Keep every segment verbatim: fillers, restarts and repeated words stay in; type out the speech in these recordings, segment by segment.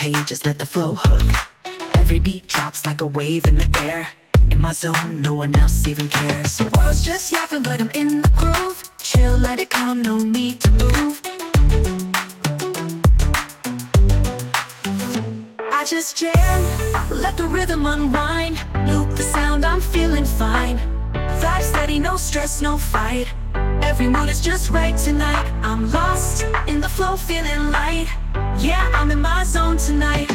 page, just let the flow hook. Every beat drops like a wave in the air. In my zone, no one else even cares. The world's just yapping, but I'm in the groove. Chill, let it come, no need to move. I just jam, let the rhythm unwind. Loop the sound, I'm feeling fine. Vibe steady, no stress, no fight. Every mood is just right tonight. I'm lost in the flow, feeling light. Yeah, I'm in my zone tonight.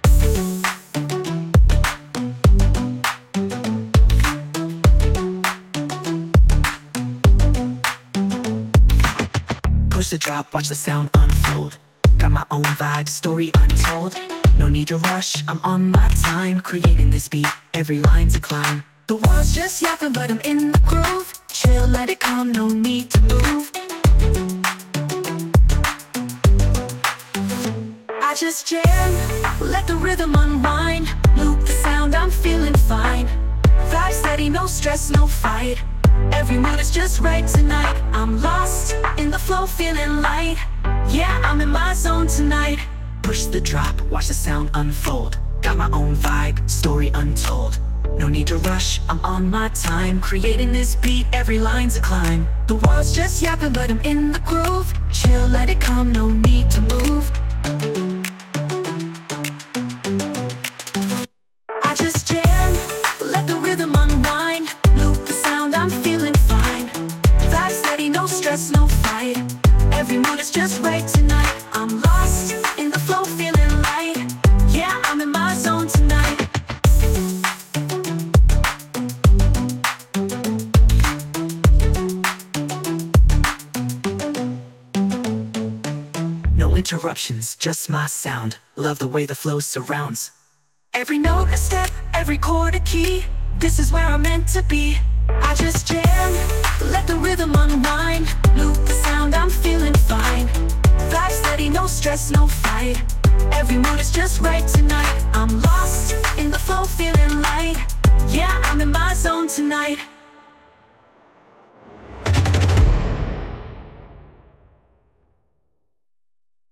Push the drop, watch the sound unfold. Got my own vibe, story untold. No need to rush, I'm on my time. Creating this beat, every line's a climb. The world's just yapping, but I'm in the groove. Chill, let it come, no need to move. I just jam, let the rhythm unwind. Loop the sound, I'm feeling fine. Vibe steady, no stress, no fight. Every mood is just right tonight. I'm lost in the flow, feeling light. Yeah, I'm in my zone tonight. Push the drop, watch the sound unfold. Got my own vibe, story untold. No need to rush, I'm on my time. Creating this beat, every line's a climb. The world's just yapping, but I'm in the groove. Chill, let it come, no need to move. I just jam, let the rhythm unwind. Loop the sound, I'm feeling fine. Vibe steady, no stress, no fight. Every mood is just right tonight. I'm lost in the flow, feeling light. Yeah, I'm in my zone tonight. No interruptions, just my sound. Love the way the flow surrounds. Every note a step, every chord a key. This is where I'm meant to be. I just jam, let the rhythm unwind. Loop the sound, I'm feeling fine. Vibe steady, no stress, no fight. Every mood is just right tonight. I'm lost in the flow, feeling light. Yeah, I'm in my zone tonight.